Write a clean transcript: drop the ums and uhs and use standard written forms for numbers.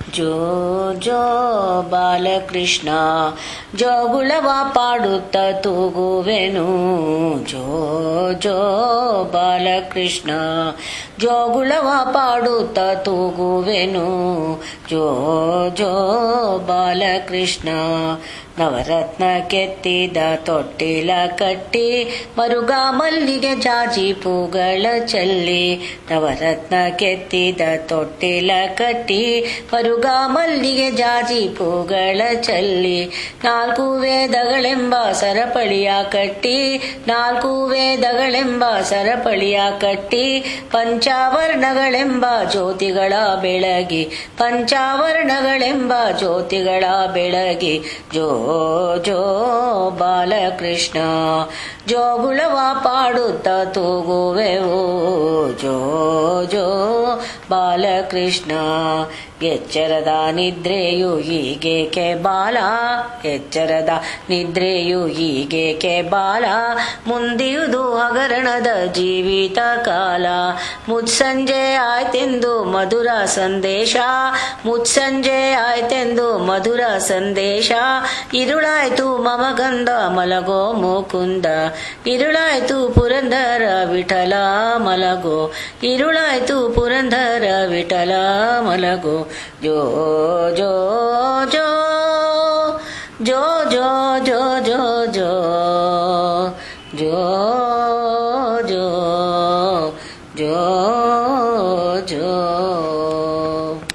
ಜೋ ಜೋ ಬಾಲಕೃಷ್ಣ ಜೋಗುಳವ ಪಾಡುತ್ತ ತೂಗುವೆನು. ಜೋ ಜೋ ಬಾಲಕೃಷ್ಣ ಜೋಗುಳವ ಪಾಡುತ್ತ ತೂಗುವೆನು. ಜೋ ಜೋ ಬಾಲಕೃಷ್ಣ ನವರತ್ನ ಕೆತ್ತಿದ ತೊಟ್ಟಿಲ ಕಟ್ಟಿ ಮರುಗ ಮಲ್ಲಿಗೆ ಜಾಜಿ ಪೂಗಳ ಚಲ್ಲಿ. ನವರತ್ನ ಕೆತ್ತಿದ ತೊಟ್ಟಿಲ ಕಟ್ಟಿ ಮರುಗ ಮಲ್ಲಿಗೆ ಜಾಜಿ ಪೂಗಳ ಚಲ್ಲಿ. ನಾಲ್ಕು ವೇದಗಳೆಂಬ ಸರಪಳಿಯ ಕಟ್ಟಿ ನಾಲ್ಕು ವೇದಗಳೆಂಬ ಸರಪಳಿಯ ಕಟ್ಟಿ ಪಂಚಾವರ್ಣಗಳೆಂಬ ಜ್ಯೋತಿಗಳ ಬೆಳಗಿ ಪಂಚಾವರ್ಣಗಳೆಂಬ ಜ್ಯೋತಿಗಳ ಬೆಳಗಿ. ಜೋ ಜೋ ಬಾಲಕೃಷ್ಣ ಜೋಗುಳವ ಪಾಡುತ್ತ ತೂಗುವೆವು. ಜೋ ಜೋ ಬಾಲಕೃಷ್ಣ ಎಚ್ಚರದ ನಿದ್ರೆಯು ಹೀಗೇಕೆ ಬಾಲ ಎಚ್ಚರದ ನಿದ್ರೆಯು ಹೀಗೇಕೆ ಬಾಲ ಮುಂದಿಯುವುದು ಹಗರಣದ ಜೀವಿತ ಕಾಲ. ಮುತ್ಸಂಜೆ ಆಯ್ತೆಂದು ಮಧುರ ಸಂದೇಶ ಮುತ್ಸಂಜೆ ಆಯ್ತೆಂದು ಮಧುರ ಸಂದೇಶ. ಇರುಳಾಯ್ತು ಮಮಗಂಧ ಮಲಗೋ ಮುಕುಂದ ಇರುಳಾಯ್ತು ಪುರಂದರ ವಿಠಲ ಮಲಗೋ ಇರುಳಾಯ್ತು ಪುರಂದರ ವಿಠಲ ಮಲಗೋ. ಜೋ ಜೋ ಜೋ ಜೋ ಜೋ ಜೋ